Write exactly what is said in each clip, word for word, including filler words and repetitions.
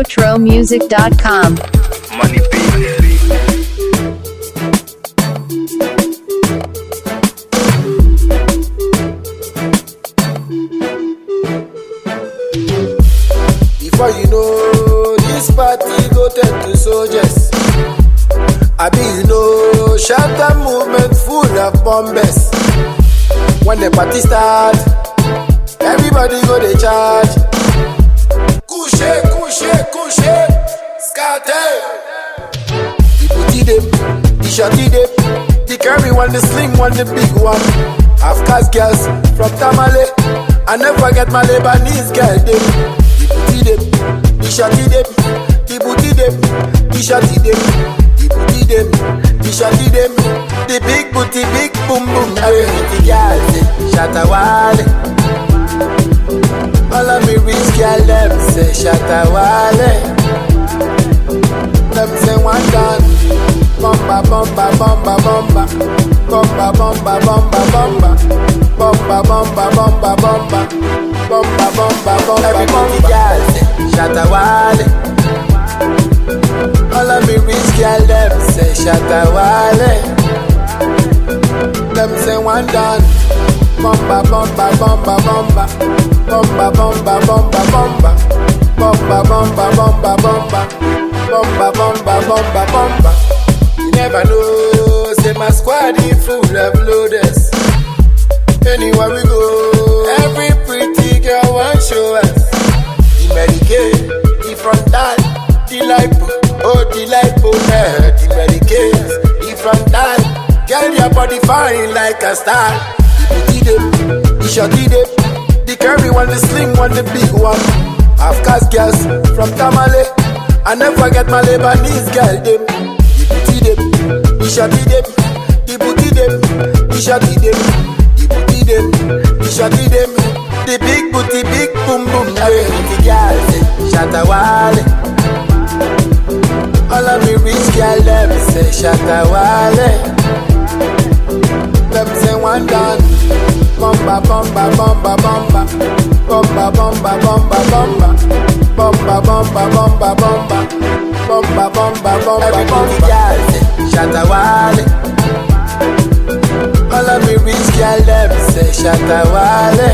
electro music dot com. Money baby. Before you know, this party go turn to soldiers. I be you know, shatter movement full of bombers. When the party start, everybody go they charge. Couche, couche, couche, scatter. The booty dem, the shorty dem, the curry one, the slim one, the big one. Half caste girls from Tamale, I never get my Lebanese girl dem. The booty dem, the shorty dem, the booty dem, the shorty dem, the booty dem, the shorty dem, the big booty, big boom boom. Hey, the girls say, Shatawale. All of me rich girl them say Shatawale. Them say one gun, bomba bomba bomba bomba, bomba bomba bomba bomba, bomba bomba bomba bomba, bomba bomba bomba. Everybody girl say Shatawale. All of me rich girl them say Shatawale. Them say one gun, bomba bomba bomba bomba, bomba bomba bomba bomba, bomba bomba bomba bomba, bomba bomba bomba bomba. You never know, say my squad is full of loaders. Anywhere we go, every pretty girl want show us. The Medicaid, the frontal, the lipo, oh the lipo, eh, the Medicaid, the frontal. Girl, your body fine like a star. The booty dem, the shorty dem, the curry one, the slim one, the big one. Half caste girls from Tamale, I never get my Lebanese girl dem. The booty dem, the shorty dem, the booty dem, the shorty dem, the booty dem, the shorty dem, the big booty, big boom boom. Hey, the girl say Shatawale. All of me rich girl them say Shatawale. Them say one gun, bomba bomba bomba bomba, bomba bomba bomba bomba, bomba bomba bomba bomba, bomba bomba bomba. Everybody girl say Shatawale. All of me rich girl them say Shatawale.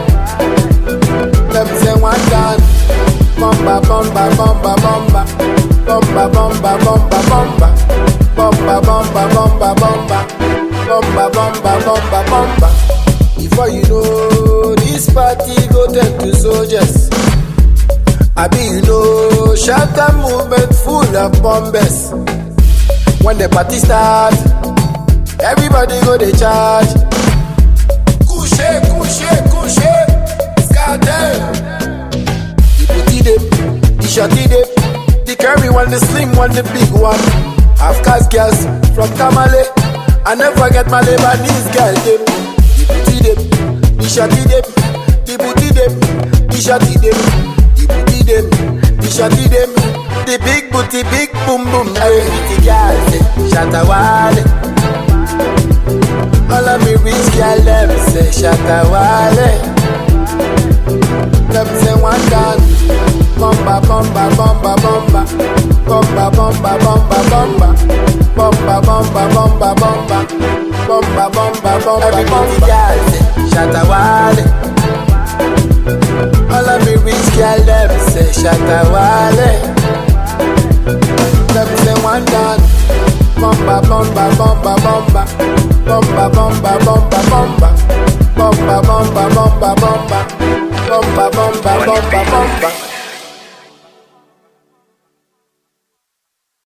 Them say one gun, bomba bomba bomba bomba, bomba bomba bomba bomba, bomba bomba bomba bomba. Bomba, bomba, bomba, bomba. Before you know, this party go turn to soldiers. I be you know, shatter movement full of bombers. When the party start, everybody go they charge. Couche, couche, couche, scatter. The booty dem, the shorty dem, the curry one, the slim one, the big one. Half caste girls from Tamale, I never get my Lebanese girl dem. The booty dem, the shorty dem, the booty dem, the shorty dem, the booty dem, the shorty dem, the big booty, big boom boom. Hey, the girl say Shatawale. All of me rich girl them say Shatawale. Them say one gun, bomba bomba bomba bomba, bomba bomba bomba bomba, bomba bomba bomba bomba, bomba bomba bomba. Everybody girl say Shatawale. All of me rich girl them say Shatawale. Them say one gun, bomba bomba bomba bomba, bomba bomba bomba bomba, bomba bomba bomba bomba, bomba bomba bomba bomba.